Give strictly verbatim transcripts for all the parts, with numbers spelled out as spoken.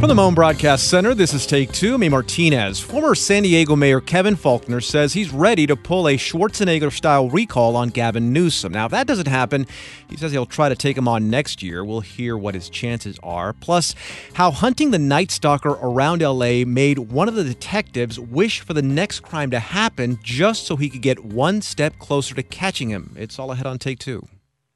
From the Moan Broadcast Center, this is Take Two. May Martinez. Former San Diego Mayor Kevin Faulconer says he's ready to pull a Schwarzenegger-style recall on Gavin Newsom. Now, if that doesn't happen, he says he'll try to take him on next year. We'll hear what his chances are. Plus, how hunting the Night Stalker around L A made one of the detectives wish for the next crime to happen just so he could get one step closer to catching him. It's all ahead on Take Two.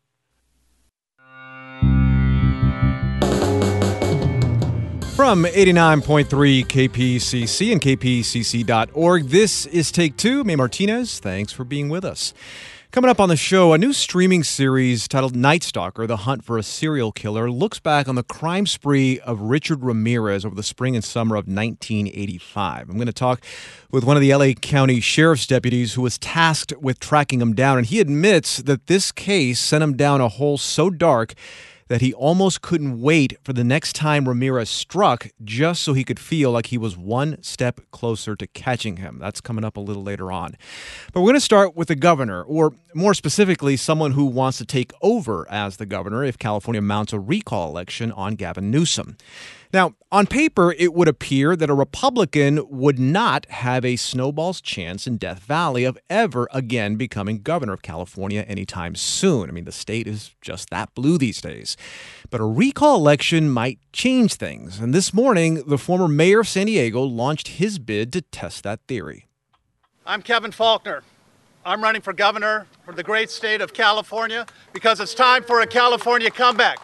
From eighty-nine point three K P C C and K P C C dot org, this is Take Two. May Martinez, thanks for being with us. Coming up on the show, a new streaming series titled Night Stalker, The Hunt for a Serial Killer, looks back on the crime spree of Richard Ramirez over the spring and summer of nineteen eighty-five. I'm going to talk with one of the L A County Sheriff's deputies who was tasked with tracking him down, and he admits that this case sent him down a hole so dark that he almost couldn't wait for the next time Ramirez struck just so he could feel like he was one step closer to catching him. That's coming up a little later on. But we're going to start with the governor, or more specifically, someone who wants to take over as the governor if California mounts a recall election on Gavin Newsom. Now, on paper, it would appear that a Republican would not have a snowball's chance in Death Valley of ever again becoming governor of California anytime soon. I mean, the state is just that blue these days. But a recall election might change things. And this morning, the former mayor of San Diego launched his bid to test that theory. I'm Kevin Faulconer. I'm running for governor for the great state of California because it's time for a California comeback.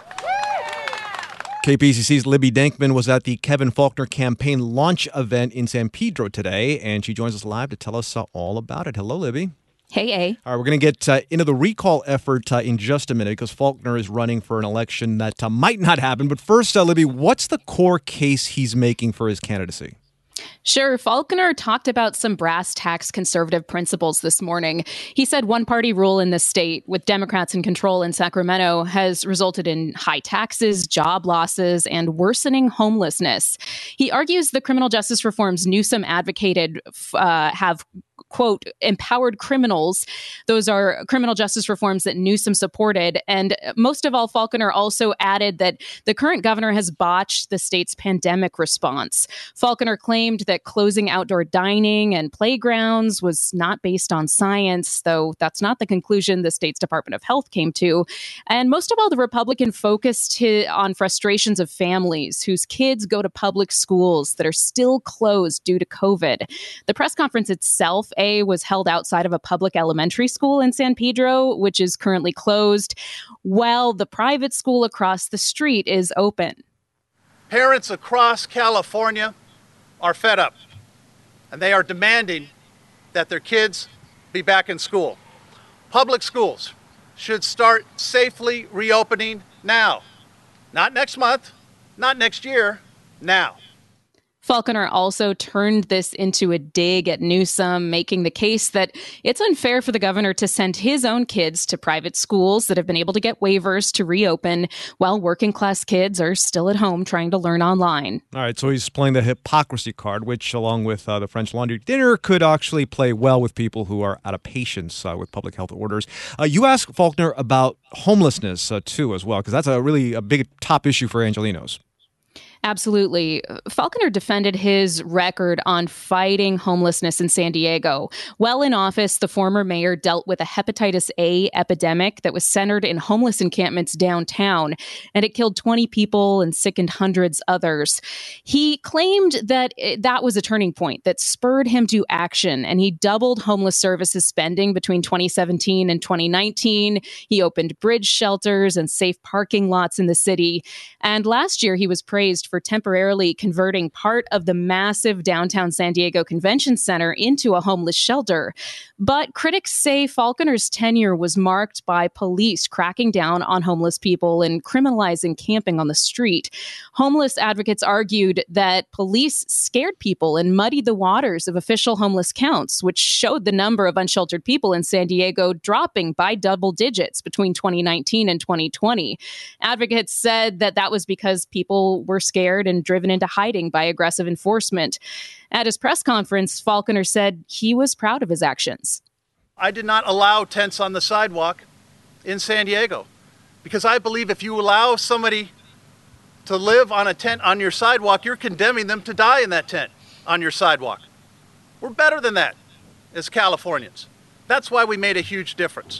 K P C C's Libby Denkman was at the Kevin Faulconer campaign launch event in San Pedro today, and she joins us live to tell us uh, all about it. Hello, Libby. Hey, A. All right, we're going to get uh, into the recall effort uh, in just a minute because Faulconer is running for an election that uh, might not happen. But first, uh, Libby, what's the core case he's making for his candidacy? Sure. Faulconer talked about some brass tacks conservative principles this morning. He said one-party rule in the state, with Democrats in control in Sacramento, has resulted in high taxes, job losses, and worsening homelessness. He argues the criminal justice reforms Newsom advocated uh, have quote, empowered criminals. Those are criminal justice reforms that Newsom supported. And most of all, Faulconer also added that the current governor has botched the state's pandemic response. Faulconer claimed that closing outdoor dining and playgrounds was not based on science, though that's not the conclusion the state's Department of Health came to. And most of all, the Republican focused on frustrations of families whose kids go to public schools that are still closed due to COVID. The press conference itself, A, was held outside of a public elementary school in San Pedro, which is currently closed, while the private school across the street is open. Parents across California are fed up, and they are demanding that their kids be back in school. Public schools should start safely reopening now. Not next month, not next year, now. Faulconer also turned this into a dig at Newsom, making the case that it's unfair for the governor to send his own kids to private schools that have been able to get waivers to reopen while working class kids are still at home trying to learn online. All right, so he's playing the hypocrisy card, which, along with uh, the French Laundry dinner, could actually play well with people who are out of patience uh, with public health orders. Uh, you asked Faulconer about homelessness, uh, too, as well, because that's a really a big top issue for Angelenos. Absolutely. Faulconer defended his record on fighting homelessness in San Diego. While in office, the former mayor dealt with a hepatitis A epidemic that was centered in homeless encampments downtown, and it killed twenty people and sickened hundreds others. He claimed that it, that was a turning point that spurred him to action, and he doubled homeless services spending between twenty seventeen and twenty nineteen. He opened bridge shelters and safe parking lots in the city. And last year, he was praised for for temporarily converting part of the massive downtown San Diego Convention Center into a homeless shelter. But critics say Faulconer's tenure was marked by police cracking down on homeless people and criminalizing camping on the street. Homeless advocates argued that police scared people and muddied the waters of official homeless counts, which showed the number of unsheltered people in San Diego dropping by double digits between twenty nineteen and twenty twenty. Advocates said that that was because people were scared and driven into hiding by aggressive enforcement. At his press conference, Faulconer said he was proud of his actions. I did not allow tents on the sidewalk in San Diego because I believe if you allow somebody to live on a tent on your sidewalk, you're condemning them to die in that tent on your sidewalk. We're better than that as Californians. That's why we made a huge difference.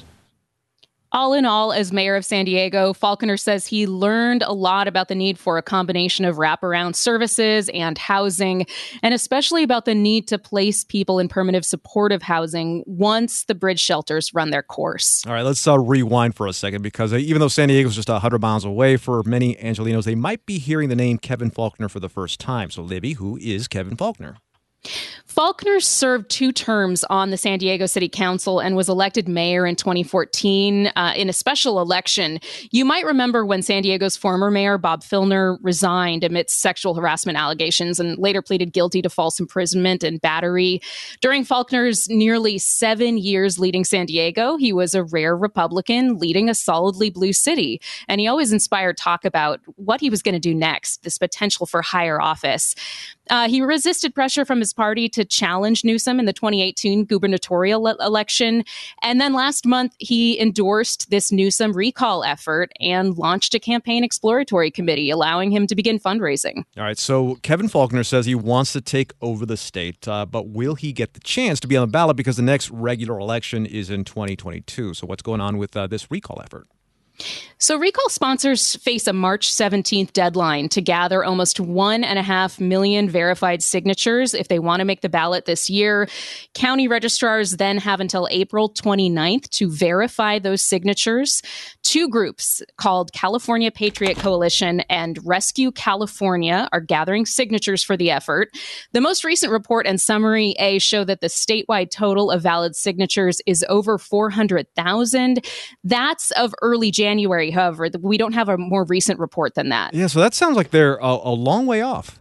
All in all, as mayor of San Diego, Faulconer says he learned a lot about the need for a combination of wraparound services and housing, and especially about the need to place people in permanent supportive housing once the bridge shelters run their course. All right, let's uh, rewind for a second, because uh, even though San Diego is just one hundred miles away, for many Angelenos, they might be hearing the name Kevin Faulconer for the first time. So, Libby, who is Kevin Faulconer? Faulconer served two terms on the San Diego City Council and was elected mayor in twenty fourteen uh, in a special election. You might remember when San Diego's former mayor, Bob Filner, resigned amidst sexual harassment allegations and later pleaded guilty to false imprisonment and battery. During Faulconer's nearly seven years leading San Diego, he was a rare Republican leading a solidly blue city. And he always inspired talk about what he was going to do next, this potential for higher office. Uh, he resisted pressure from his party to challenge Newsom in the twenty eighteen gubernatorial le- election. And then last month, he endorsed this Newsom recall effort and launched a campaign exploratory committee, allowing him to begin fundraising. All right, so Kevin Faulconer says he wants to take over the state, uh, but will he get the chance to be on the ballot because the next regular election is in twenty twenty-two? So what's going on with uh, this recall effort? So recall sponsors face a March seventeenth deadline to gather almost one and a half million verified signatures if they want to make the ballot this year. County registrars then have until April twenty-ninth to verify those signatures. Two groups called California Patriot Coalition and Rescue California are gathering signatures for the effort. The most recent report and summary A show that the statewide total of valid signatures is over four hundred thousand. That's of early January. January, however, we don't have a more recent report than that. Yeah, so that sounds like they're a, a long way off.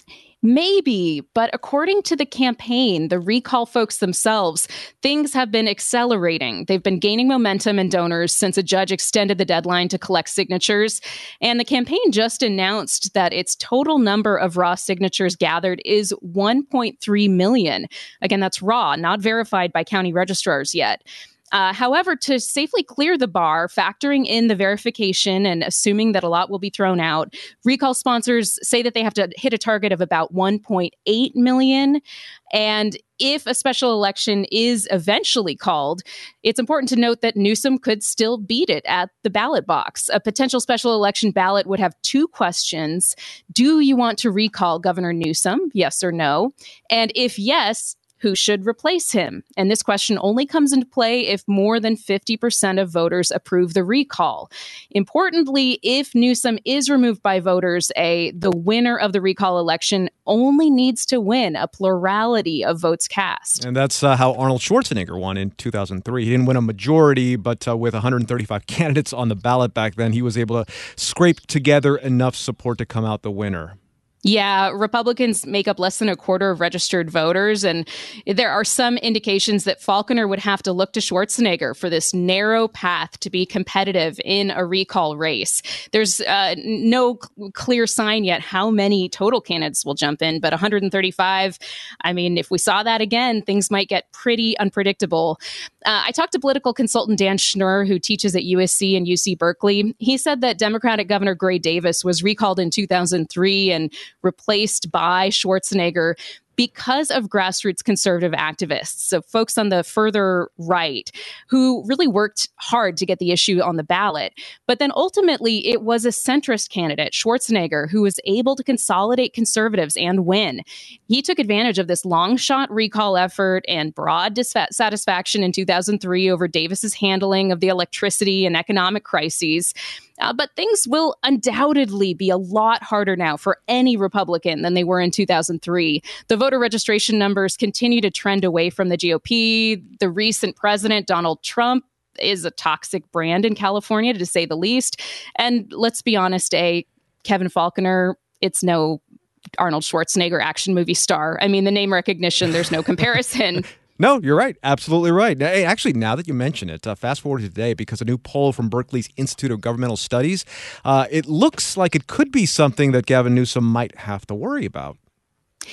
Maybe, but according to the campaign, the recall folks themselves, things have been accelerating. They've been gaining momentum and donors since a judge extended the deadline to collect signatures. And the campaign just announced that its total number of raw signatures gathered is one point three million. Again, that's raw, not verified by county registrars yet. Uh, however, to safely clear the bar, factoring in the verification and assuming that a lot will be thrown out, recall sponsors say that they have to hit a target of about one point eight million. And if a special election is eventually called, it's important to note that Newsom could still beat it at the ballot box. A potential special election ballot would have two questions. Do you want to recall Governor Newsom? Yes or no? And if yes, who should replace him? And this question only comes into play if more than fifty percent of voters approve the recall. Importantly, if Newsom is removed by voters, A, the winner of the recall election only needs to win a plurality of votes cast. And that's uh, how Arnold Schwarzenegger won in two thousand three. He didn't win a majority, but uh, with one hundred thirty-five candidates on the ballot back then, he was able to scrape together enough support to come out the winner. Yeah, Republicans make up less than a quarter of registered voters, and there are some indications that Faulconer would have to look to Schwarzenegger for this narrow path to be competitive in a recall race. There's uh, no c- clear sign yet how many total candidates will jump in, but one hundred thirty-five, I mean, if we saw that again, things might get pretty unpredictable. Uh, I talked to political consultant Dan Schnurr, who teaches at U S C and U C Berkeley. He said that Democratic Governor Gray Davis was recalled in two thousand three and replaced by Schwarzenegger because of grassroots conservative activists, so folks on the further right who really worked hard to get the issue on the ballot. But then ultimately, it was a centrist candidate, Schwarzenegger, who was able to consolidate conservatives and win. He took advantage of this long shot recall effort and broad dissatisfaction in two thousand three over Davis's handling of the electricity and economic crises. Uh, but things will undoubtedly be a lot harder now for any Republican than they were in two thousand three. The voter registration numbers continue to trend away from the G O P. The recent president, Donald Trump, is a toxic brand in California, to say the least. And let's be honest, a Kevin Faulconer, it's no Arnold Schwarzenegger action movie star. I mean, the name recognition, there's no comparison. No, you're right. Absolutely right. Hey, actually, now that you mention it, uh, fast forward to today, because a new poll from Berkeley's Institute of Governmental Studies, uh, it looks like it could be something that Gavin Newsom might have to worry about.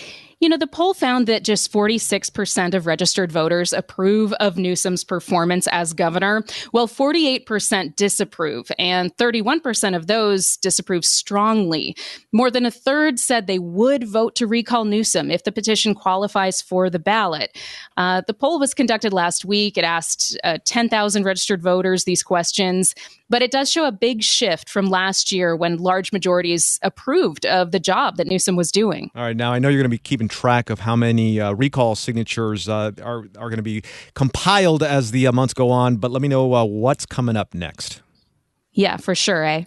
You know, the poll found that just forty-six percent of registered voters approve of Newsom's performance as governor, while forty-eight percent disapprove, and thirty-one percent of those disapprove strongly. More than a third said they would vote to recall Newsom if the petition qualifies for the ballot. Uh, the poll was conducted last week. It asked uh, ten thousand registered voters these questions, but it does show a big shift from last year when large majorities approved of the job that Newsom was doing. All right, now I know you're going to be keeping track of how many uh, recall signatures uh, are, are going to be compiled as the uh, months go on, but let me know uh, what's coming up next. Yeah, for sure, eh?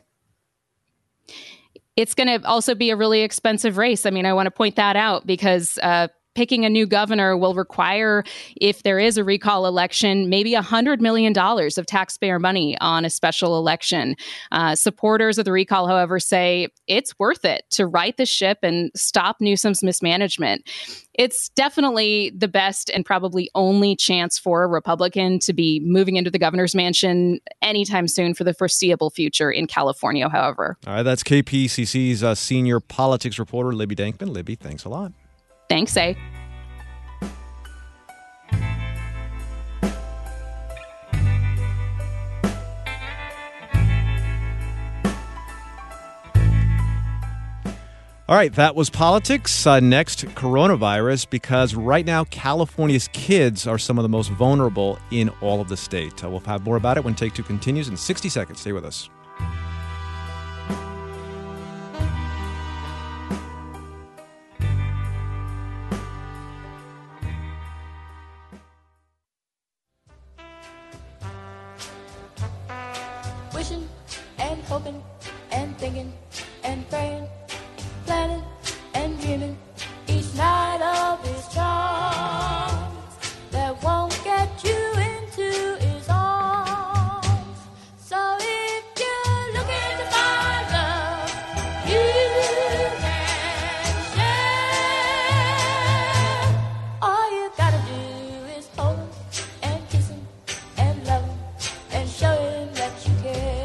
It's going to also be a really expensive race. I mean, I want to point that out because uh, picking a new governor will require, if there is a recall election, maybe one hundred million dollars of taxpayer money on a special election. Uh, supporters of the recall, however, say it's worth it to right the ship and stop Newsom's mismanagement. It's definitely the best and probably only chance for a Republican to be moving into the governor's mansion anytime soon for the foreseeable future in California, however. All right, that's K P C C's uh, senior politics reporter, Libby Dankman. Libby, thanks a lot. Thanks, A. All right, that was politics. Uh, next, coronavirus, because right now, California's kids are some of the most vulnerable in all of the state. Uh, we'll have more about it when Take Two continues in sixty seconds. Stay with us. Wishing and hoping and thinking and praying, planning and dreaming each night of his charms that won't get you into his arms. So if you're looking to find love, you can share. All you gotta do is hold him and kiss him and love him and show him that you care.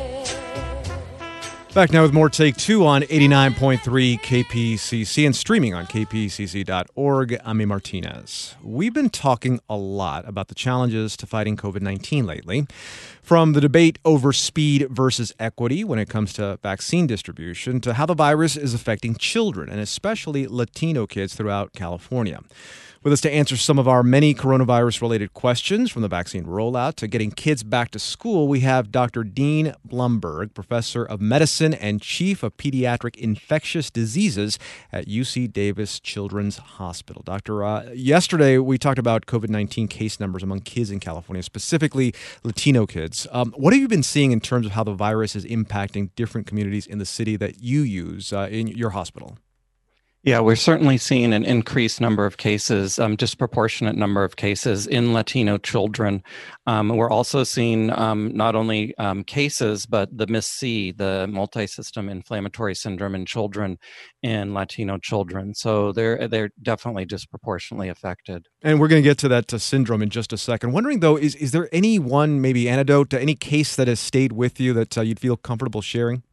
Back now with more Take Two on eighty-nine point three K P C C and streaming on K P C C dot org. I'm A. Martinez. We've been talking a lot about the challenges to fighting COVID nineteen lately, from the debate over speed versus equity when it comes to vaccine distribution to how the virus is affecting children, and especially Latino kids throughout California. With us to answer some of our many coronavirus-related questions, from the vaccine rollout to getting kids back to school, we have Doctor Dean Blumberg, professor of medicine and chief of pediatric infectious diseases at U C Davis Children's Hospital. Doctor, uh, yesterday we talked about COVID nineteen case numbers among kids in California, specifically Latino kids. Um, what have you been seeing in terms of how the virus is impacting different communities in the city that you use uh, in your hospital? Yeah, we're certainly seeing an increased number of cases, um, disproportionate number of cases in Latino children. Um, we're also seeing um, not only um, cases, but the M I S C, the multi-system inflammatory syndrome in children, in Latino children. So they're they're definitely disproportionately affected. And we're going to get to that uh, syndrome in just a second. Wondering, though, is, is there any one maybe anecdote, any case that has stayed with you that uh, you'd feel comfortable sharing?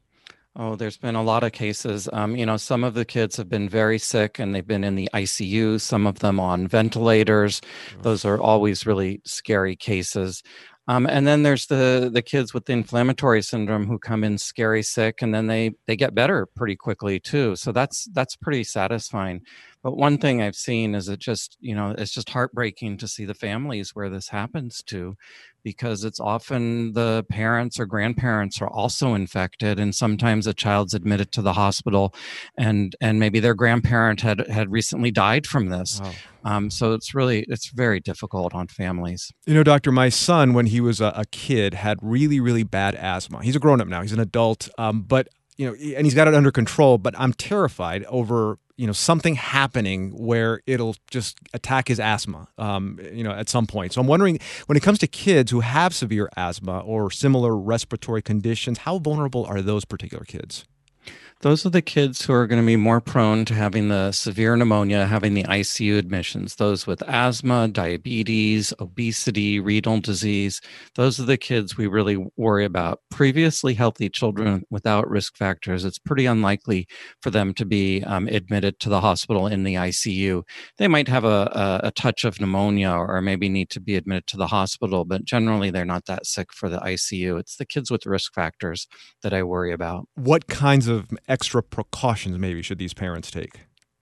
Oh, there's been a lot of cases. Um, you know, some of the kids have been very sick and they've been in the I C U, some of them on ventilators. Those are always really scary cases. Um, and then there's the the kids with the inflammatory syndrome who come in scary sick, and then they they get better pretty quickly too. So that's that's pretty satisfying. But one thing I've seen is it just, you know, it's just heartbreaking to see the families where this happens to, because it's often the parents or grandparents are also infected, and sometimes a child's admitted to the hospital and and maybe their grandparent had had recently died from this. Wow. Um, so it's really, it's very difficult on families. You know, doctor, my son, when he was a, a kid, had really, really bad asthma. He's a grown-up now. He's an adult, um, but, you know, and he's got it under control, but I'm terrified over, you know, something happening where it'll just attack his asthma, um, you know, at some point. So I'm wondering, when it comes to kids who have severe asthma or similar respiratory conditions, how vulnerable are those particular kids? Those are the kids who are going to be more prone to having the severe pneumonia, having the I C U admissions. Those with asthma, diabetes, obesity, renal disease. Those are the kids we really worry about. Previously healthy children without risk factors, it's pretty unlikely for them to be um, admitted to the hospital in the I C U. They might have a, a, a touch of pneumonia or maybe need to be admitted to the hospital, but generally they're not that sick for the I C U. It's the kids with risk factors that I worry about. What kinds of extra precautions maybe should these parents take?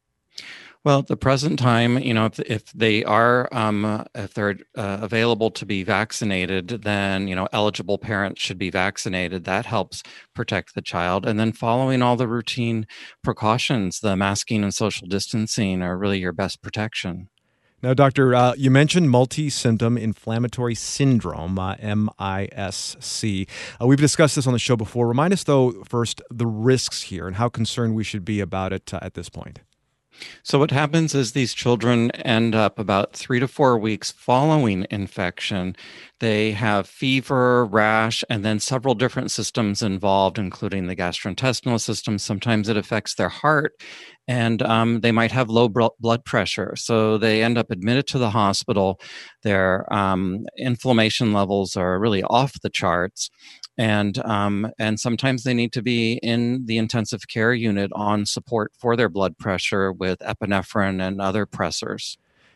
Well, at the present time, you know, if, if they are, um, if they're uh, available to be vaccinated, then, you know, eligible parents should be vaccinated. That helps protect the child. And then following all the routine precautions, the masking and social distancing are really your best protection. Now, Doctor, uh, you mentioned multi-symptom inflammatory syndrome, uh, M I S C. Uh, we've discussed this on the show before. Remind us, though, first, the risks here and how concerned we should be about it uh, at this point. So what happens is these children end up about three to four weeks following infection. They have fever, rash, and then several different systems involved, including the gastrointestinal system. Sometimes it affects their heart, and um, they might have low blood pressure. So they end up admitted to the hospital. Their um, inflammation levels are really off the charts. And um, and sometimes they need to be in the intensive care unit on support for their blood pressure with epinephrine and other pressors.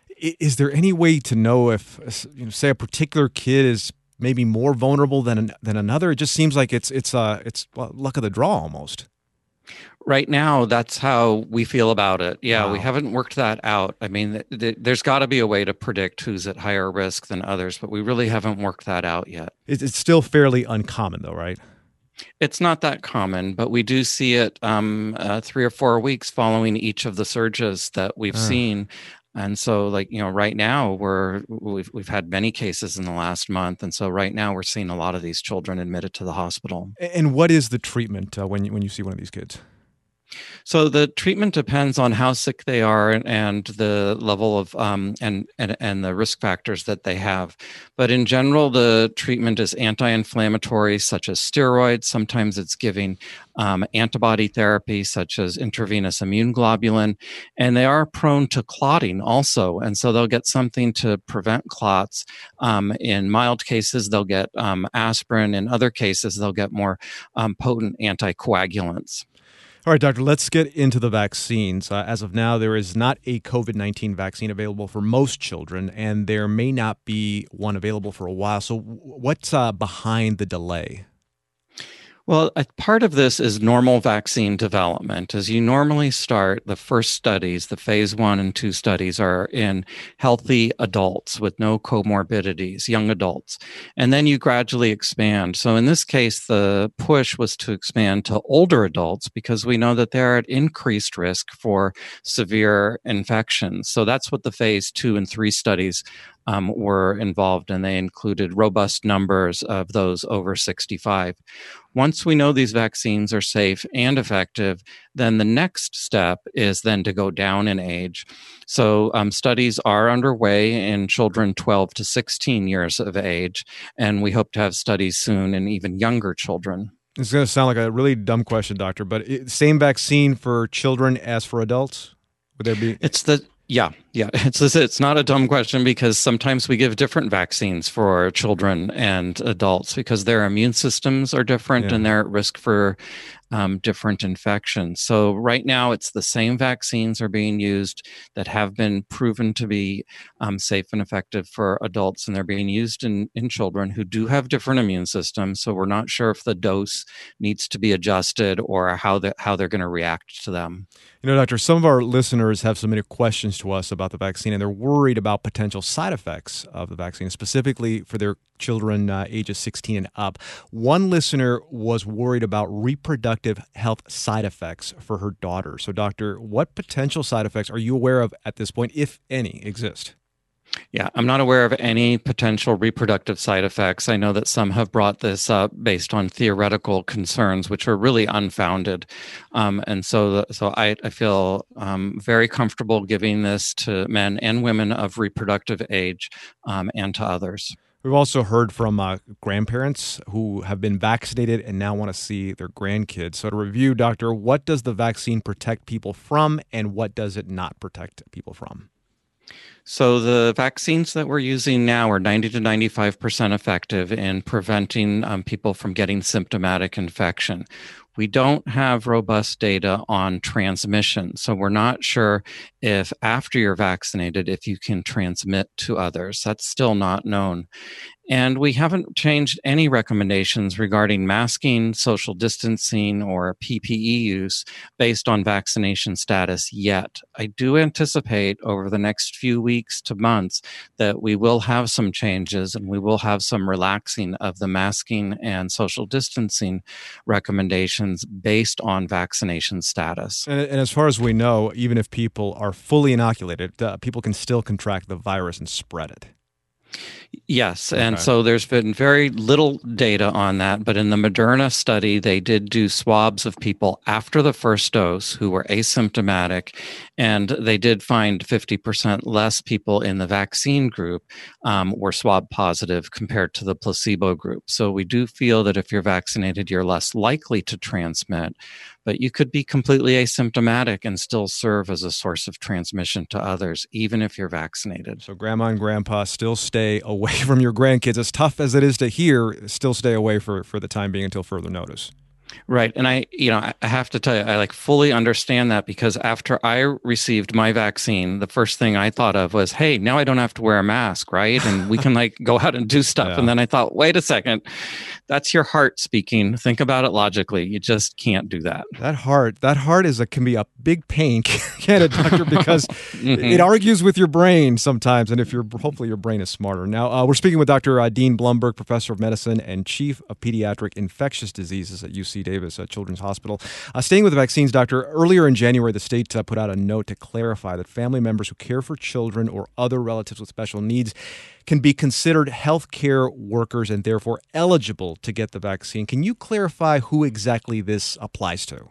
Is there any way to know if, you know, say, a particular kid is maybe more vulnerable than than another? It just seems like it's it's uh it's well, luck of the draw almost. Right now, that's how we feel about it. Yeah, Wow. We haven't worked that out. I mean, th- th- there's got to be a way to predict who's at higher risk than others, but we really haven't worked that out yet. It's still fairly uncommon, though, right? It's not that common, but we do see it um, uh, three or four weeks following each of the surges that we've uh. seen. And so, like, you know, right now we're we've we've had many cases in the last month, and so right now we're seeing a lot of these children admitted to the hospital. And what is the treatment uh, when you, when you see one of these kids? So the treatment depends on how sick they are and the level of um, and, and and the risk factors that they have. But in general, the treatment is anti-inflammatory, such as steroids. Sometimes it's giving um, antibody therapy, such as intravenous immune globulin, and they are prone to clotting also. And so they'll get something to prevent clots. Um, in mild cases, they'll get um, aspirin. In other cases, they'll get more um, potent anticoagulants. All right, Doctor, let's get into the vaccines. Uh, as of now, there is not a COVID nineteen vaccine available for most children, and there may not be one available for a while. So what's uh, behind the delay? Well, a part of this is normal vaccine development. As you normally start, the first studies, the phase one and two studies, are in healthy adults with no comorbidities, young adults. And then you gradually expand. So in this case, the push was to expand to older adults because we know that they're at increased risk for severe infections. So that's what the phase two and three studies Um, were involved, and they included robust numbers of those over sixty-five. Once we know these vaccines are safe and effective, then the next step is then to go down in age. So um, studies are underway in children twelve to sixteen years of age, and we hope to have studies soon in even younger children. It's going to sound like a really dumb question, Doctor, but it, same vaccine for children as for adults? Would there be? It's the Yeah, yeah. It's it's not a dumb question because sometimes we give different vaccines for children and adults because their immune systems are different yeah. and they're at risk for um, different infections. So right now, it's the same vaccines are being used that have been proven to be um, safe and effective for adults, and they're being used in, in children who do have different immune systems. So we're not sure if the dose needs to be adjusted or how the, how they're going to react to them. You know, Doctor, some of our listeners have submitted questions to us about the vaccine, and they're worried about potential side effects of the vaccine, specifically for their children uh, ages sixteen and up. One listener was worried about reproductive health side effects for her daughter. So, Doctor, what potential side effects are you aware of at this point, if any, exist? Yeah, I'm not aware of any potential reproductive side effects. I know that some have brought this up based on theoretical concerns, which are really unfounded. Um, and so the, so I, I feel um, very comfortable giving this to men and women of reproductive age um, and to others. We've also heard from uh, grandparents who have been vaccinated and now want to see their grandkids. So to review, Doctor, what does the vaccine protect people from and what does it not protect people from? So the vaccines that we're using now are ninety to ninety-five percent effective in preventing um, people from getting symptomatic infection. We don't have robust data on transmission, so we're not sure if after you're vaccinated, if you can transmit to others. That's still not known. And we haven't changed any recommendations regarding masking, social distancing, or P P E use based on vaccination status yet. I do anticipate over the next few weeks to months that we will have some changes and we will have some relaxing of the masking and social distancing recommendations based on vaccination status. And, and as far as we know, even if people are fully inoculated, uh, people can still contract the virus and spread it. Yes, and Okay. so there's been very little data on that, but in the Moderna study, they did do swabs of people after the first dose who were asymptomatic, and they did find fifty percent less people in the vaccine group um, were swab positive compared to the placebo group. So we do feel that if you're vaccinated, you're less likely to transmit, but you could be completely asymptomatic and still serve as a source of transmission to others, even if you're vaccinated. So grandma and grandpa, still stay away from your grandkids. As tough as it is to hear, still stay away for, for the time being until further notice. Right. And I, you know, I have to tell you, I like fully understand that because after I received my vaccine, the first thing I thought of was, hey, now I don't have to wear a mask, right? And we can like go out and do stuff. Yeah. And then I thought, wait a second, that's your heart speaking. Think about it logically. You just can't do that. That heart, that heart is a, can be a big pain, can it, doctor? Because Mhm. it argues with your brain sometimes. And if you're, hopefully your brain is smarter. Now, uh, we're speaking with Doctor Uh, Dean Blumberg, professor of medicine and chief of pediatric infectious diseases at U C Davis uh, Children's Hospital. Uh, staying with the vaccines, doctor, earlier in January, the state uh, put out a note to clarify that family members who care for children or other relatives with special needs can be considered healthcare workers and therefore eligible to get the vaccine. Can you clarify who exactly this applies to?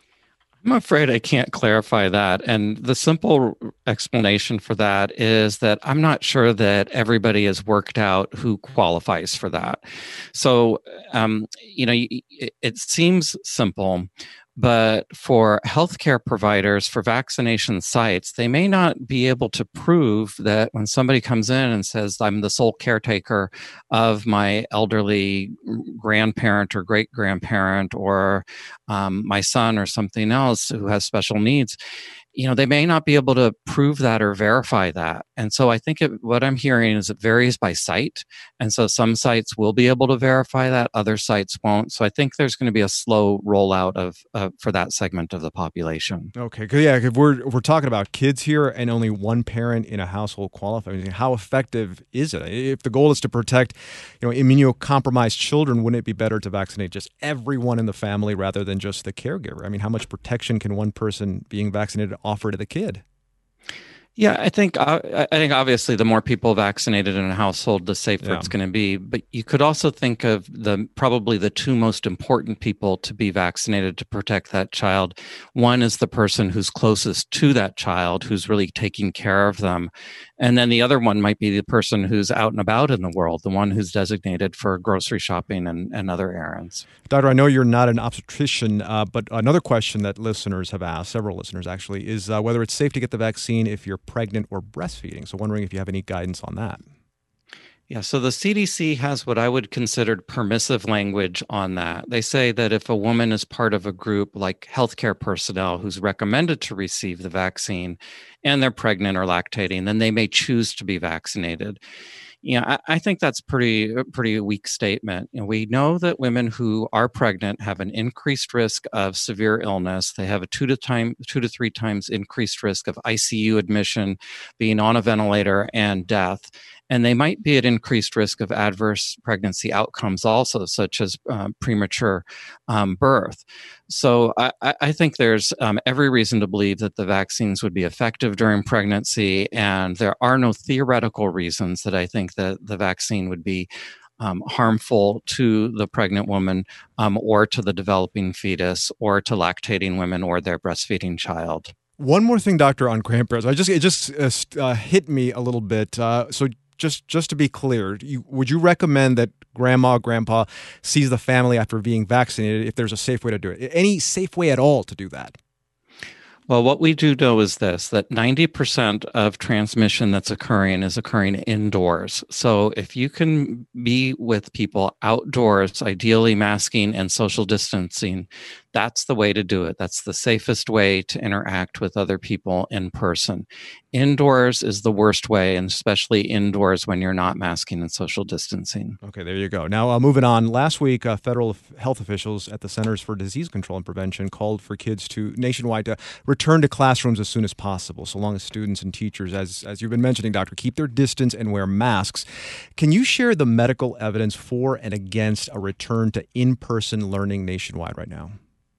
I'm afraid I can't clarify that. And the simple explanation for that is that I'm not sure that everybody has worked out who qualifies for that. So, um, you know, it, it seems simple, but for healthcare providers, for vaccination sites, they may not be able to prove that when somebody comes in and says, I'm the sole caretaker of my elderly grandparent or great grandparent or um, my son or something else who has special needs, you know, they may not be able to prove that or verify that. And so I think it, what I'm hearing is it varies by site. And so some sites will be able to verify that, other sites won't. So I think there's going to be a slow rollout of uh, for that segment of the population. Okay, 'cause, yeah, if we're if we're talking about kids here and only one parent in a household qualifies, how effective is it? If the goal is to protect, you know, immunocompromised children, wouldn't it be better to vaccinate just everyone in the family rather than just the caregiver? I mean, how much protection can one person being vaccinated offer to the kid? Yeah, I think uh, I think obviously the more people vaccinated in a household, the safer Yeah. it's going to be. But you could also think of the probably the two most important people to be vaccinated to protect that child. One is the person who's closest to that child, who's really taking care of them, and then the other one might be the person who's out and about in the world, the one who's designated for grocery shopping and, and other errands. Doctor, I know you're not an obstetrician, uh, but another question that listeners have asked, several listeners actually, is uh, whether it's safe to get the vaccine if you're pregnant or breastfeeding. So wondering if you have any guidance on that. Yeah, so the C D C has what I would consider permissive language on that. They say that if a woman is part of a group like healthcare personnel who's recommended to receive the vaccine and they're pregnant or lactating, then they may choose to be vaccinated. Yeah, I, I think that's pretty a pretty weak statement. You know, we know that women who are pregnant have an increased risk of severe illness. They have a two to time two to three times increased risk of I C U admission, being on a ventilator, and death. And they might be at increased risk of adverse pregnancy outcomes also, such as uh, premature um, birth. So I, I think there's um, every reason to believe that the vaccines would be effective during pregnancy, and there are no theoretical reasons that I think that the vaccine would be um, harmful to the pregnant woman um, or to the developing fetus or to lactating women or their breastfeeding child. One more thing, doctor, on grandparents. I just it just uh, uh, hit me a little bit. Uh, so just just to be clear, you, would you recommend that grandma, grandpa sees the family after being vaccinated if there's a safe way to do it? Any safe way at all to do that? Well, what we do know is this, that ninety percent of transmission that's occurring is occurring indoors. So if you can be with people outdoors, ideally masking and social distancing, that's the way to do it. That's the safest way to interact with other people in person. Indoors is the worst way, and especially indoors when you're not masking and social distancing. Okay, there you go. Now, uh, moving on. Last week, uh, federal health officials at the Centers for Disease Control and Prevention called for kids to nationwide to return to classrooms as soon as possible, so long as students and teachers, as, as you've been mentioning, Doctor, keep their distance and wear masks. Can you share the medical evidence for and against a return to in-person learning nationwide right now?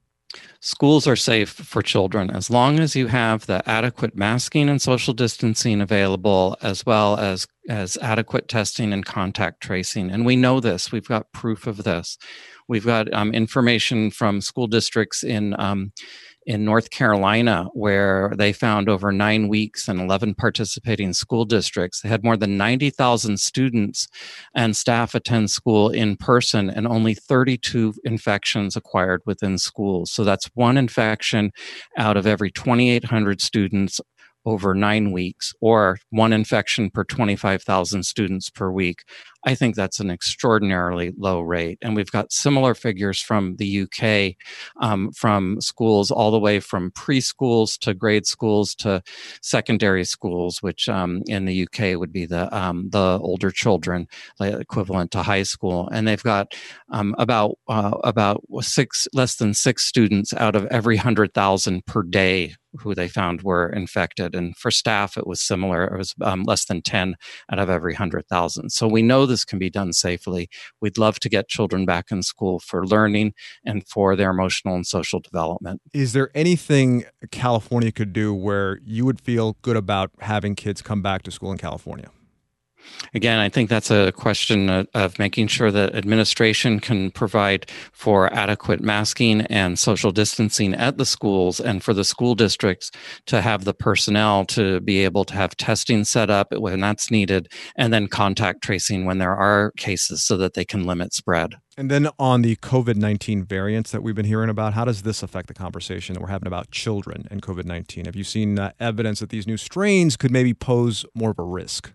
Schools are safe for children as long as you have the adequate masking and social distancing available, as well as, as adequate testing and contact tracing. And we know this. We've got proof of this. We've got um, information from school districts in um, in North Carolina, where they found over nine weeks and eleven participating school districts. They had more than ninety thousand students and staff attend school in person, and only thirty-two infections acquired within schools. So that's one infection out of every twenty-eight hundred students over nine weeks, or one infection per twenty-five thousand students per week. I think that's an extraordinarily low rate. And we've got similar figures from the U K, um, from schools all the way from preschools to grade schools to secondary schools, which um, in the U K would be the um, the older children, like equivalent to high school. And they've got um, about uh, about six less than six students out of every one hundred thousand per day who they found were infected. And for staff, it was similar. It was um, less than ten out of every one hundred thousand. So we know this can be done safely. We'd love to get children back in school for learning and for their emotional and social development. Is there anything California could do where you would feel good about having kids come back to school in California? Again, I think that's a question of, of making sure that administration can provide for adequate masking and social distancing at the schools, and for the school districts to have the personnel to be able to have testing set up when that's needed, and then contact tracing when there are cases so that they can limit spread. And then on the COVID nineteen variants that we've been hearing about, how does this affect the conversation that we're having about children and COVID nineteen? Have you seen uh, evidence that these new strains could maybe pose more of a risk?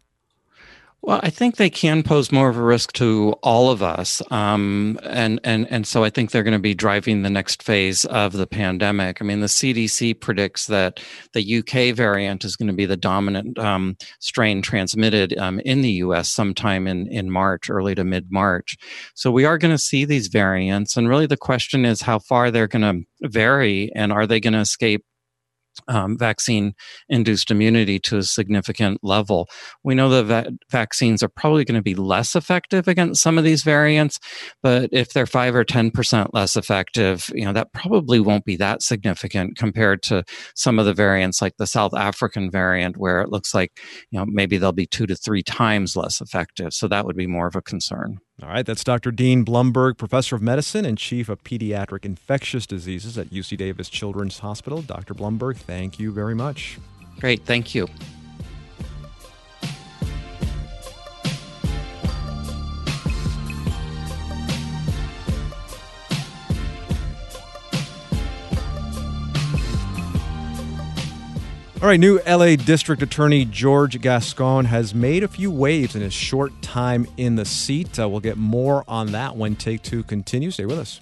Well, I think they can pose more of a risk to all of us. Um, and, and, and so I think they're going to be driving the next phase of the pandemic. I mean, the C D C predicts that the U K variant is going to be the dominant um, strain transmitted um, in the U S sometime in, in March, early to mid-March. So we are going to see these variants. And really the question is how far they're going to vary, and are they going to escape Um, vaccine-induced immunity to a significant level. We know the va- vaccines are probably going to be less effective against some of these variants, but if they're five or ten percent less effective, you know, that probably won't be that significant compared to some of the variants like the South African variant, where it looks like, you know, maybe they'll be two to three times less effective. So that would be more of a concern. All right, that's Doctor Dean Blumberg, Professor of Medicine and Chief of Pediatric Infectious Diseases at U C Davis Children's Hospital. Doctor Blumberg, thank you very much. Great, thank you. All right, new L A District Attorney George Gascon has made a few waves in his short time in the seat. Uh, we'll get more on that when Take Two continues. Stay with us.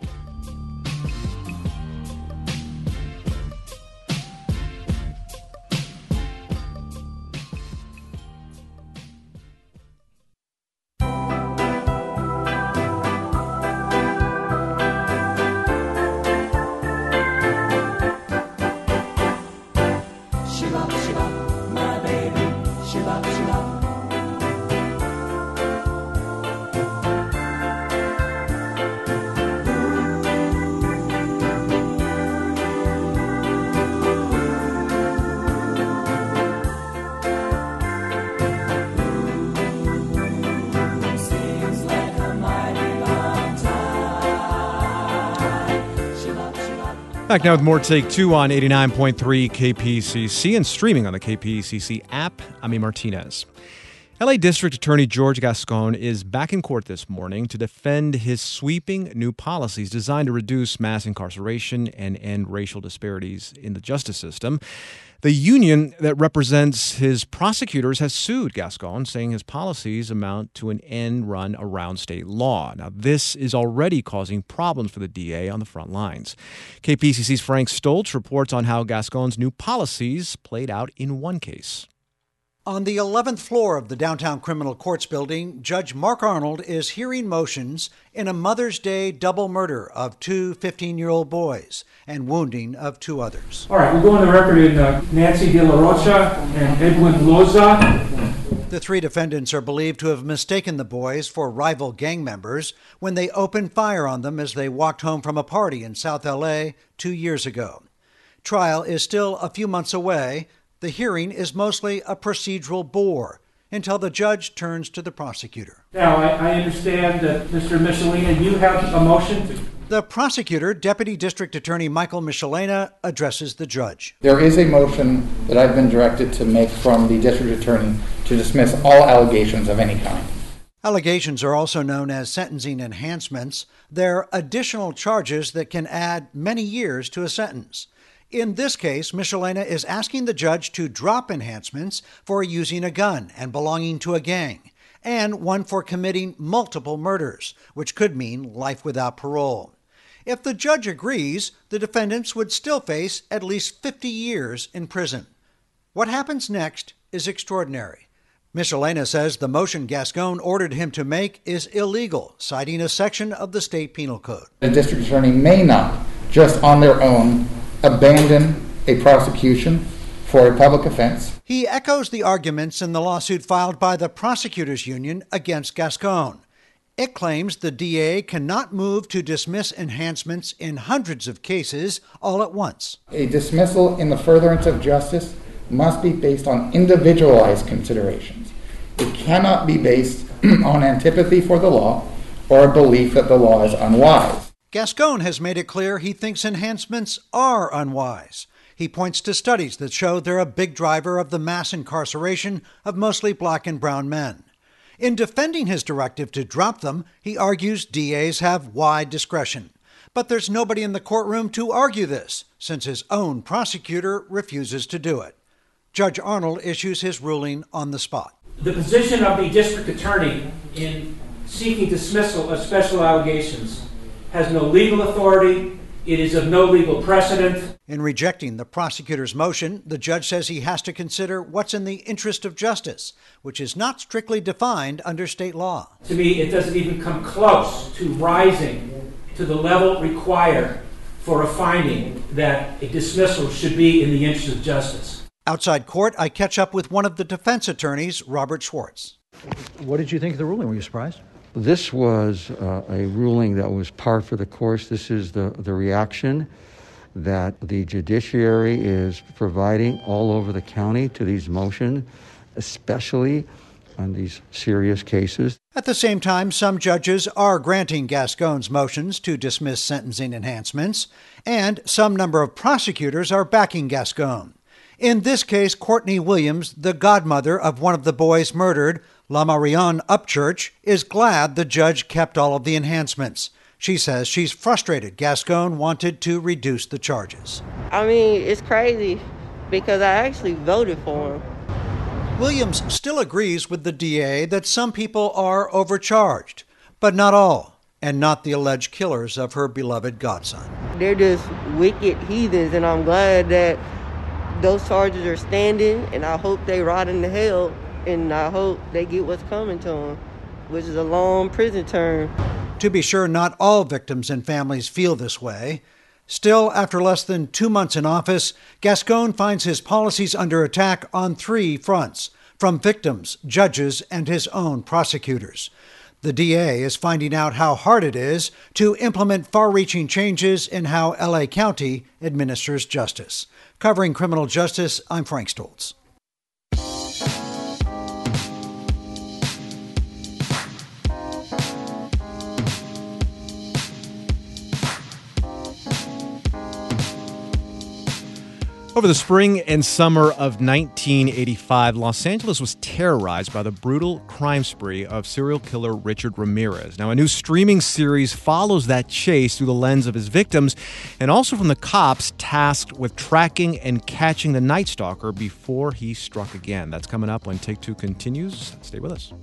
Back now with more Take Two on eighty-nine point three K P C C and streaming on the K P C C app. I'm E. Martinez. L A District Attorney George Gascon is back in court this morning to defend his sweeping new policies designed to reduce mass incarceration and end racial disparities in the justice system. The union that represents his prosecutors has sued Gascon, saying his policies amount to an end run around state law. Now, this is already causing problems for the D A on the front lines. K P C C's Frank Stoltz reports on how Gascon's new policies played out in one case. On the eleventh floor of the downtown criminal courts building, Judge Mark Arnold is hearing motions in a Mother's Day double murder of two fifteen-year-old boys and wounding of two others. All right, we'll go on the record in uh, Nancy De La Rocha and Edwin Loza. The three defendants are believed to have mistaken the boys for rival gang members when they opened fire on them as they walked home from a party in South L A two years ago. Trial is still a few months away. The hearing is mostly a procedural bore until the judge turns to the prosecutor. Now, I, I understand that, Mister Michelina, you have a motion to... The prosecutor, Deputy District Attorney Michael Michelina, addresses the judge. There is a motion that I've been directed to make from the district attorney to dismiss all allegations of any kind. Allegations are also known as sentencing enhancements. They're additional charges that can add many years to a sentence. In this case, Michelina is asking the judge to drop enhancements for using a gun and belonging to a gang, and one for committing multiple murders, which could mean life without parole. If the judge agrees, the defendants would still face at least fifty years in prison. What happens next is extraordinary. Michelina says the motion Gascon ordered him to make is illegal, citing a section of the state penal code. The district attorney may not, just on their own, abandon a prosecution for a public offense. He echoes the arguments in the lawsuit filed by the Prosecutors Union against Gascon. It claims the D A cannot move to dismiss enhancements in hundreds of cases all at once. A dismissal in the furtherance of justice must be based on individualized considerations. It cannot be based on antipathy for the law or a belief that the law is unwise. Gascon has made it clear he thinks enhancements are unwise. He points to studies that show they're a big driver of the mass incarceration of mostly black and brown men. In defending his directive to drop them, he argues D As have wide discretion. But there's nobody in the courtroom to argue this, since his own prosecutor refuses to do it. Judge Arnold issues his ruling on the spot. The position of the district attorney in seeking dismissal of special allegations has no legal authority. It is of no legal precedent. In rejecting the prosecutor's motion, the judge says he has to consider what's in the interest of justice, which is not strictly defined under state law. To me, it doesn't even come close to rising to the level required for a finding that a dismissal should be in the interest of justice. Outside court, I catch up with one of the defense attorneys, Robert Schwartz. What did you think of the ruling? Were you surprised? This was uh, a ruling that was par for the course. This is the, the reaction that the judiciary is providing all over the county to these motions, especially on these serious cases. At the same time, some judges are granting Gascon's motions to dismiss sentencing enhancements, and some number of prosecutors are backing Gascon. In this case, Courtney Williams, the godmother of one of the boys murdered, La Marion Upchurch, is glad the judge kept all of the enhancements. She says she's frustrated Gascon wanted to reduce the charges. I mean, it's crazy because I actually voted for him. Williams still agrees with the D A that some people are overcharged, but not all, and not the alleged killers of her beloved godson. They're just wicked heathens, and I'm glad that those charges are standing, and I hope they rot into hell. And I hope they get what's coming to them, which is a long prison term. To be sure, not all victims and families feel this way. Still, after less than two months in office, Gascon finds his policies under attack on three fronts, from victims, judges, and his own prosecutors. The D A is finding out how hard it is to implement far-reaching changes in how L A County administers justice. Covering criminal justice, I'm Frank Stoltz. Over the spring and summer of nineteen eighty-five, Los Angeles was terrorized by the brutal crime spree of serial killer Richard Ramirez. Now, a new streaming series follows that chase through the lens of his victims and also from the cops tasked with tracking and catching the Night Stalker before he struck again. That's coming up when Take Two continues. Stay with us.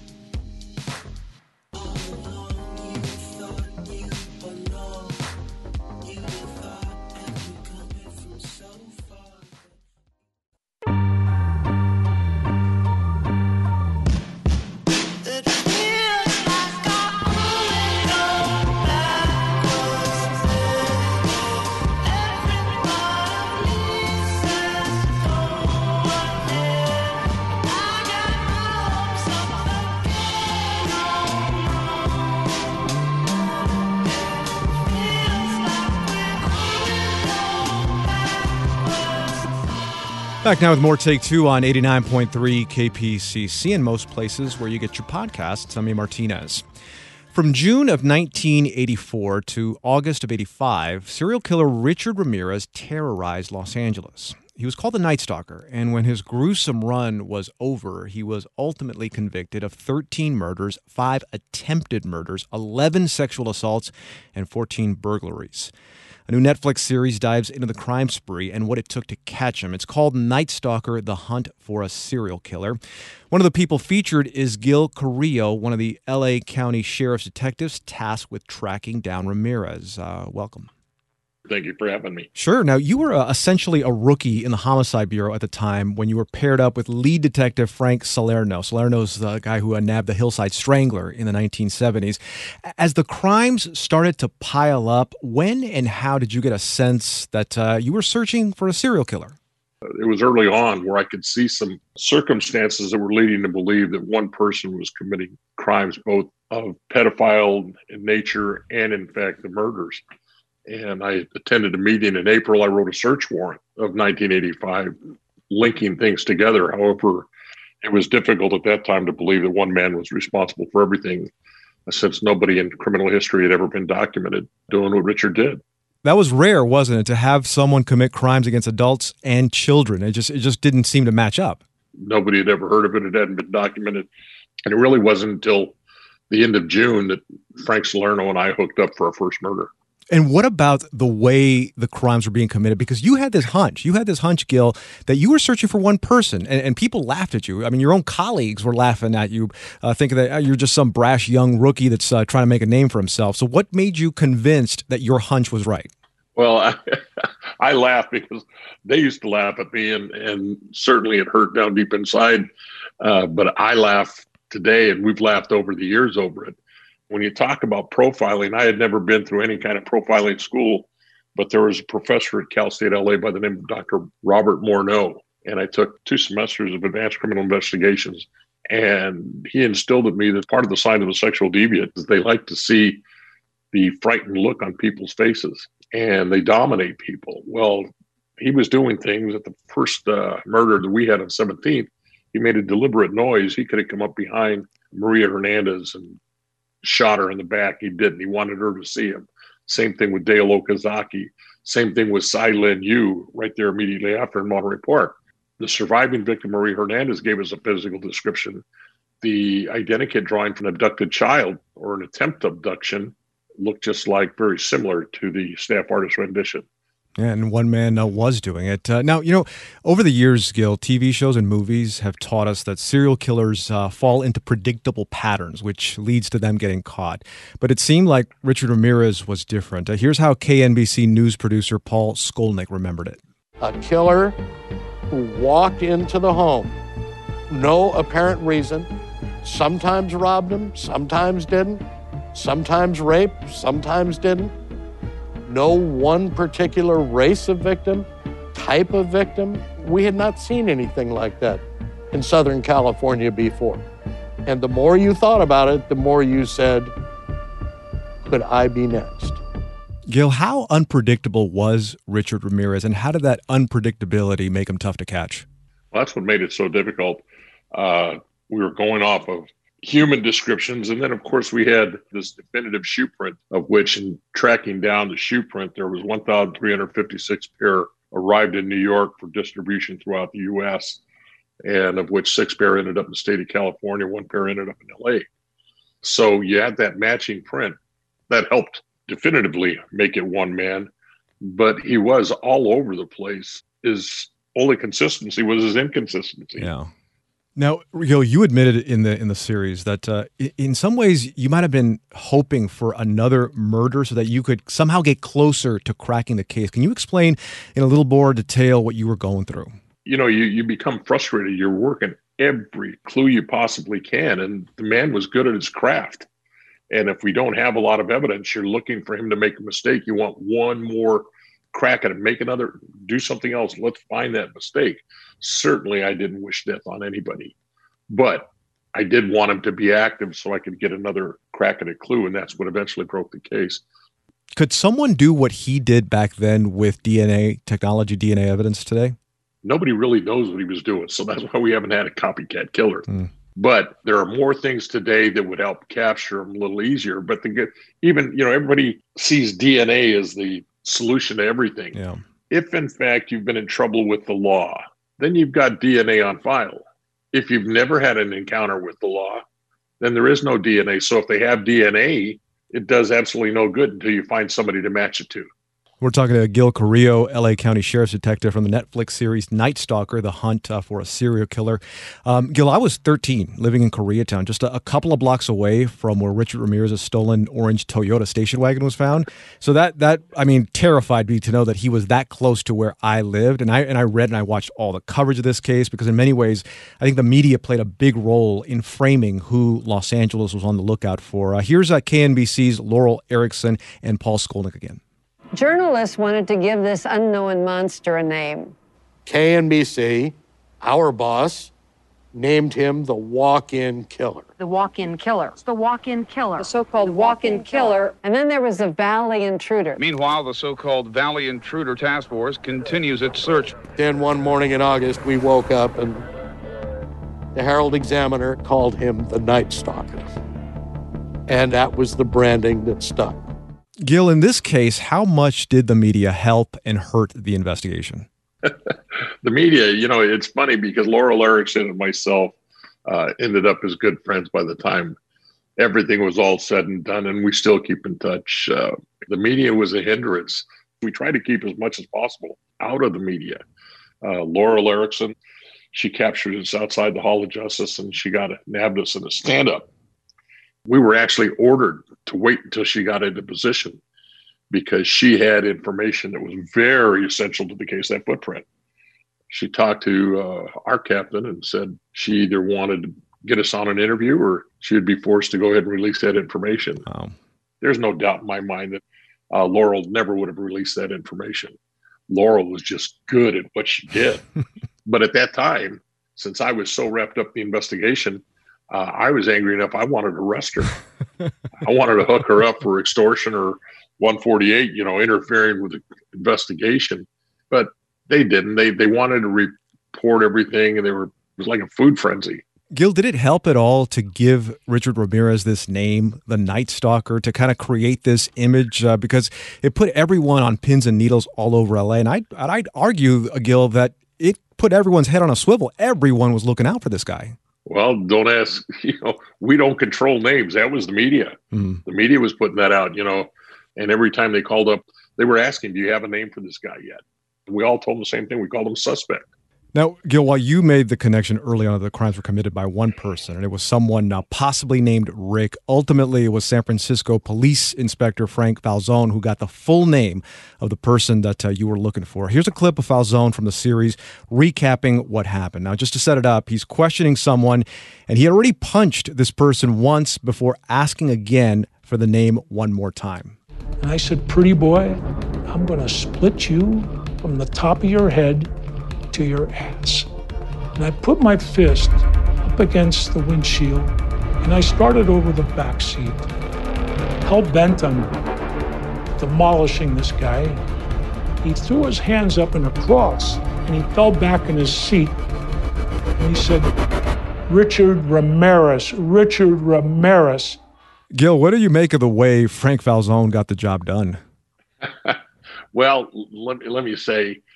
Back now with more Take Two on eighty-nine point three K P C C and most places where you get your podcasts. I'm Amy Martinez. From June of nineteen eighty-four to August of eighty-five, serial killer Richard Ramirez terrorized Los Angeles. He was called the Night Stalker, and when his gruesome run was over, he was ultimately convicted of thirteen murders, five attempted murders, eleven sexual assaults, and fourteen burglaries. A new Netflix series dives into the crime spree and what it took to catch him. It's called Night Stalker: The Hunt for a Serial Killer. One of the people featured is Gil Carrillo, one of the L A County Sheriff's detectives tasked with tracking down Ramirez. Uh, welcome. Thank you for having me. Sure. Now, you were uh, essentially a rookie in the Homicide Bureau at the time when you were paired up with lead detective Frank Salerno. Salerno's the guy who uh, nabbed the Hillside Strangler in the nineteen seventies. As the crimes started to pile up, when and how did you get a sense that uh, you were searching for a serial killer? It was early on where I could see some circumstances that were leading to believe that one person was committing crimes, both of pedophile in nature and, in fact, the murders. And I attended a meeting in April. I wrote a search warrant of nineteen eighty-five, linking things together. However, it was difficult at that time to believe that one man was responsible for everything, since nobody in criminal history had ever been documented doing what Richard did. That was rare, wasn't it, to have someone commit crimes against adults and children? It just it just didn't seem to match up. Nobody had ever heard of it. It hadn't been documented. And it really wasn't until the end of June that Frank Salerno and I hooked up for our first murder. And what about the way the crimes were being committed? Because you had this hunch, you had this hunch, Gil, that you were searching for one person, and, and people laughed at you. I mean, your own colleagues were laughing at you, uh, thinking that uh, you're just some brash young rookie that's uh, trying to make a name for himself. So what made you convinced that your hunch was right? Well, I, I laugh because they used to laugh at me, and, and certainly it hurt down deep inside. Uh, but I laugh today, and we've laughed over the years over it. When you talk about profiling, I had never been through any kind of profiling school, but there was a professor at Cal State L A by the name of Doctor Robert Morneau, and I took two semesters of advanced criminal investigations, and he instilled in me that part of the sign of a sexual deviant is they like to see the frightened look on people's faces, and they dominate people. Well, he was doing things at the first uh, murder that we had on seventeenth. He made a deliberate noise. He could have come up behind Maria Hernandez and shot her in the back. He didn't. He wanted her to see him. Same thing with Dale Okazaki. Same thing with Sai Lin Yu right there immediately after in Monterey Park. The surviving victim, Maria Hernandez, gave us a physical description. The identikit drawing from an abducted child or an attempt abduction looked just like, very similar to the staff artist rendition. Yeah, and one man uh, was doing it. Uh, now, you know, over the years, Gil, T V shows and movies have taught us that serial killers uh, fall into predictable patterns, which leads to them getting caught. But it seemed like Richard Ramirez was different. Uh, here's how K N B C news producer Paul Skolnick remembered it. A killer who walked into the home, no apparent reason, sometimes robbed him, sometimes didn't, sometimes raped, sometimes didn't. No one particular race of victim, type of victim. We had not seen anything like that in Southern California before. And the more you thought about it, the more you said, could I be next? Gil, how unpredictable was Richard Ramirez, and how did that unpredictability make him tough to catch? Well, that's what made it so difficult. Uh, we were going off of human descriptions. And then, of course, we had this definitive shoe print, of which, in tracking down the shoe print, there was one thousand three hundred fifty-six pair arrived in New York for distribution throughout the U S, and of which six pair ended up in the state of California, one pair ended up in L A. So you had that matching print that helped definitively make it one man, but he was all over the place. His only consistency was his inconsistency. Yeah. Now, Gil, you admitted in the in the series that uh, in some ways you might have been hoping for another murder so that you could somehow get closer to cracking the case. Can you explain in a little more detail what you were going through? You know, you, you become frustrated. You're working every clue you possibly can, and the man was good at his craft. And if we don't have a lot of evidence, you're looking for him to make a mistake. You want one more crack at it, make another, do something else. Let's find that mistake. Certainly, I didn't wish death on anybody, but I did want him to be active so I could get another crack at a clue, and that's what eventually broke the case. Could someone do what he did back then with D N A technology, D N A evidence today? Nobody really knows what he was doing, so that's why we haven't had a copycat killer. Mm. But there are more things today that would help capture him a little easier. But the, even, you know, everybody sees D N A as the solution to everything. Yeah. If, in fact, you've been in trouble with the law, then you've got D N A on file. If you've never had an encounter with the law, then there is no D N A. So if they have D N A, it does absolutely no good until you find somebody to match it to. We're talking to Gil Carrillo, L A County Sheriff's Detective from the Netflix series Night Stalker, The Hunt uh, for a Serial Killer. Um, Gil, I was thirteen, living in Koreatown, just a, a couple of blocks away from where Richard Ramirez's stolen orange Toyota station wagon was found. So that, that I mean, terrified me to know that he was that close to where I lived. And I and I read and I watched all the coverage of this case because in many ways, I think the media played a big role in framing who Los Angeles was on the lookout for. Uh, here's uh, K N B C's Laurel Erickson and Paul Skolnick again. Journalists wanted to give this unknown monster a name. K N B C, our boss, named him the walk-in killer. The walk-in killer. The walk-in killer. The so-called walk-in killer. And then there was the Valley Intruder. Meanwhile, the so-called Valley Intruder Task Force continues its search. Then one morning in August, we woke up and the Herald Examiner called him the Night Stalker. And that was the branding that stuck. Gil, in this case, how much did the media help and hurt the investigation? The media, you know, it's funny because Laurel Erickson and myself uh, ended up as good friends by the time everything was all said and done, and we still keep in touch. Uh, the media was a hindrance. We try to keep as much as possible out of the media. Uh, Laurel Erickson, she captured us outside the Hall of Justice, and she got nabbed us in a stand-up. We were actually ordered to wait until she got into position because she had information that was very essential to the case, that footprint. She talked to uh, our captain and said she either wanted to get us on an interview or she would be forced to go ahead and release that information. Wow. There's no doubt in my mind that uh, Laurel never would have released that information. Laurel was just good at what she did. But at that time, since I was so wrapped up in the investigation, Uh, I was angry enough. I wanted to arrest her. I wanted to hook her up for extortion or one forty-eight, you know, interfering with the investigation. But they didn't. They they wanted to report everything, and they were it was like a food frenzy. Gil, did it help at all to give Richard Ramirez this name, the Night Stalker, to kind of create this image? Uh, because it put everyone on pins and needles all over L A. And I'd, I'd argue, Gil, that it put everyone's head on a swivel. Everyone was looking out for this guy. Well, don't ask, you know, we don't control names. That was the media. Mm. The media was putting that out, you know, and every time they called up, they were asking, do you have a name for this guy yet? And we all told them the same thing. We called him suspect. Now, Gil, while you made the connection early on that the crimes were committed by one person, and it was someone uh, possibly named Rick, ultimately it was San Francisco Police Inspector Frank Falzone who got the full name of the person that uh, you were looking for. Here's a clip of Falzone from the series recapping what happened. Now, just to set it up, he's questioning someone, and he had already punched this person once before asking again for the name one more time. And I said, pretty boy, I'm going to split you from the top of your head to your ass. And I put my fist up against the windshield and I started over the back seat, hell bent on demolishing this guy. He threw his hands up in a cross and he fell back in his seat and he said, Richard Ramirez, Richard Ramirez. Gil, what do you make of the way Frank Falzone got the job done? Well, let, let me say,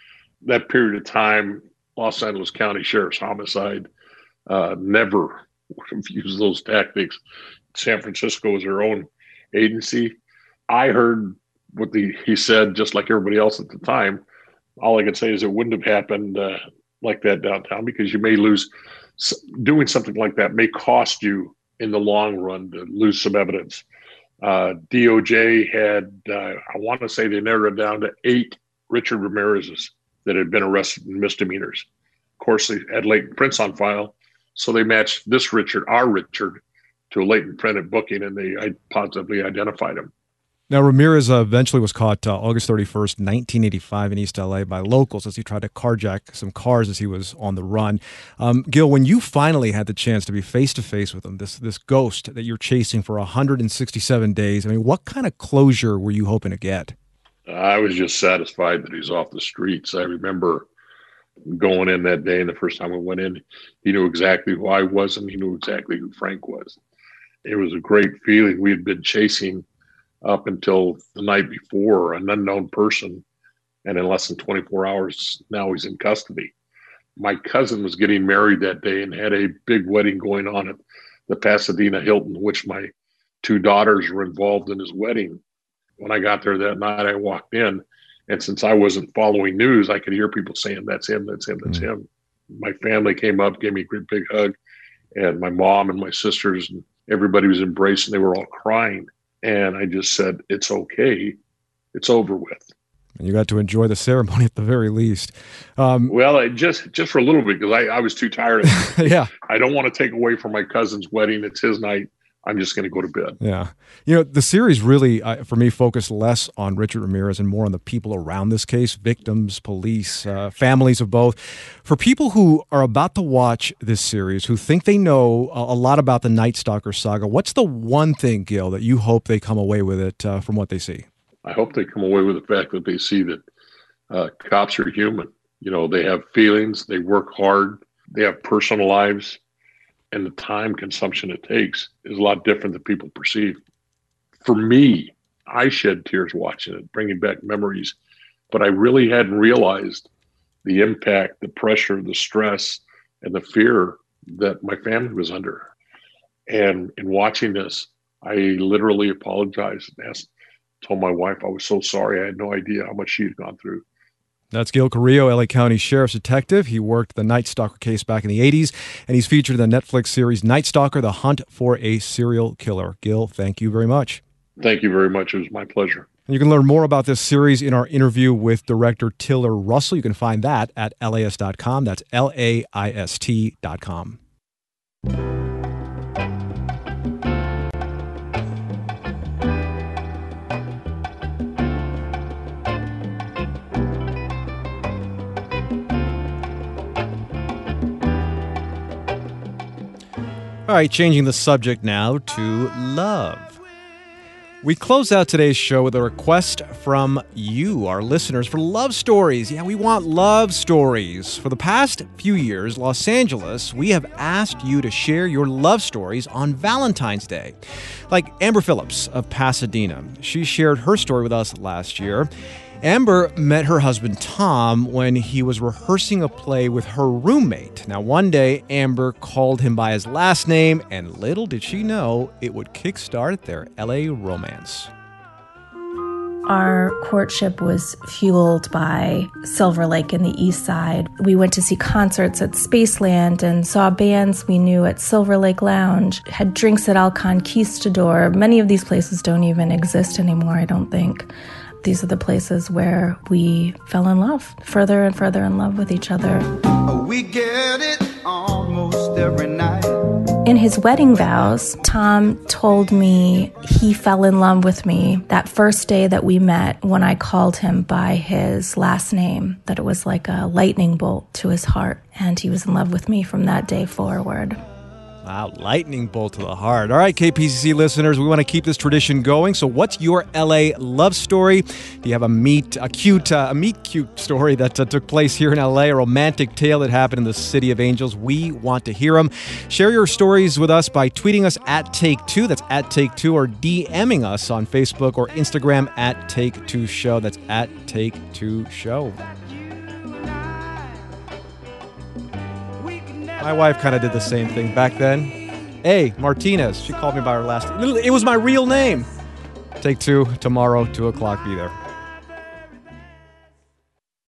that period of time, Los Angeles County Sheriff's Homicide uh, never would have used those tactics. San Francisco was their own agency. I heard what the, he said, just like everybody else at the time. All I can say is it wouldn't have happened uh, like that downtown, because you may lose, doing something like that may cost you in the long run to lose some evidence. Uh, D O J had, uh, I want to say they narrowed it down to eight Richard Ramirez's that had been arrested in misdemeanors. Of course, they had latent prints on file, so they matched this Richard, our Richard, to a latent print at booking, and they positively identified him. Now, Ramirez uh, eventually was caught uh, August thirty-first, nineteen eighty-five in East L A by locals as he tried to carjack some cars as he was on the run. Um, Gil, when you finally had the chance to be face-to-face with him, this this ghost that you're chasing for one hundred sixty-seven days, I mean, what kind of closure were you hoping to get? I was just satisfied that he's off the streets. I remember going in that day, and the first time I went in, he knew exactly who I was, and he knew exactly who Frank was. It was a great feeling. We had been chasing up until the night before an unknown person, and in less than twenty-four hours, now he's in custody. My cousin was getting married that day and had a big wedding going on at the Pasadena Hilton, which my two daughters were involved in his wedding. When I got there that night, I walked in, and since I wasn't following news, I could hear people saying, that's him, that's him, that's mm-hmm. him. My family came up, gave me a great big hug, and my mom and my sisters and everybody was embracing. They were all crying. And I just said, it's okay. It's over with. And you got to enjoy the ceremony at the very least. Um, well, I just just for a little bit, because I, I was too tired. Yeah. I don't want to take away from my cousin's wedding. It's his night. I'm just going to go to bed. Yeah. You know, the series really, uh, for me, focused less on Richard Ramirez and more on the people around this case, victims, police, uh, families of both. For people who are about to watch this series, who think they know a, a lot about the Night Stalker saga, what's the one thing, Gil, that you hope they come away with it uh, from what they see? I hope they come away with the fact that they see that uh, cops are human. You know, they have feelings, they work hard, they have personal lives. And the time consumption it takes is a lot different than people perceive. For me, I shed tears watching it, bringing back memories, but I really hadn't realized the impact, the pressure, the stress, and the fear that my family was under. And in watching this, I literally apologized and asked, told my wife I was so sorry. I had no idea how much she had gone through. That's Gil Carrillo, L A County Sheriff's Detective. He worked the Night Stalker case back in the eighties, and he's featured in the Netflix series Night Stalker, The Hunt for a Serial Killer. Gil, thank you very much. Thank you very much. It was my pleasure. And you can learn more about this series in our interview with director Tiller Russell. You can find that at L A S dot com. That's L A I S T dot com. All right, changing the subject now to love. We close out today's show with a request from you, our listeners, for love stories. Yeah, we want love stories. For the past few years, Los Angeles, we have asked you to share your love stories on Valentine's Day. Like Amber Phillips of Pasadena. She shared her story with us last year. Amber met her husband, Tom, when he was rehearsing a play with her roommate. Now, one day, Amber called him by his last name, and little did she know it would kickstart their L A romance. Our courtship was fueled by Silver Lake in the East Side. We went to see concerts at Spaceland and saw bands we knew at Silver Lake Lounge, had drinks at El Conquistador. Many of these places don't even exist anymore, I don't think. These are the places where we fell in love, further and further in love with each other. We get it almost every night. In his wedding vows, Tom told me he fell in love with me that first day that we met when I called him by his last name, that it was like a lightning bolt to his heart, and he was in love with me from that day forward. Wow, lightning bolt to the heart. All right, K P C C listeners, we want to keep this tradition going. So what's your L A love story? Do you have a meet, a cute, uh, a meet cute story that uh, took place here in L A, a romantic tale that happened in the City of Angels? We want to hear them. Share your stories with us by tweeting us at Take Two, that's at Take Two, or DMing us on Facebook or Instagram at Take Two Show, that's at Take Two Show. My wife kind of did the same thing back then. Hey, Martinez. She called me by her last name. It was my real name. Take Two tomorrow, two o'clock. Be there.